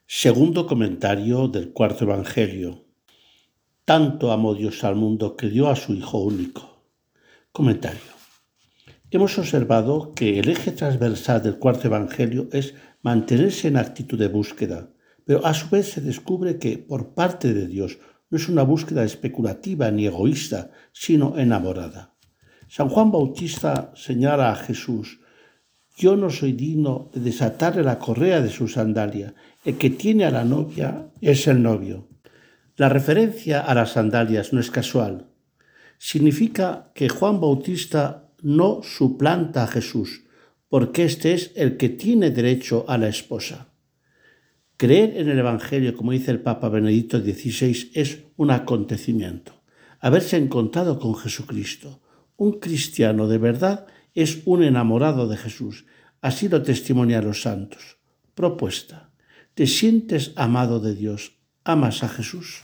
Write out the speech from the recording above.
Segundo comentario del cuarto Evangelio. Tanto amó Dios al mundo que dio a su Hijo único. Comentario. Hemos observado que el eje transversal del cuarto Evangelio es mantenerse en actitud de búsqueda, pero a su vez se descubre que por parte de Dios no es una búsqueda especulativa ni egoísta, sino enamorada. San Juan Bautista señala a Jesús: yo no soy digno de desatarle la correa de su sandalia. El que tiene a la novia es el novio. La referencia a las sandalias no es casual. Significa que Juan Bautista no suplanta a Jesús, porque éste es el que tiene derecho a la esposa. Creer en el Evangelio, como dice el Papa Benedicto XVI, es un acontecimiento. Haberse encontrado con Jesucristo. Un cristiano de verdad es un enamorado de Jesús. Así lo testimonian los santos. Propuesta. ¿Te sientes amado de Dios? ¿Amas a Jesús?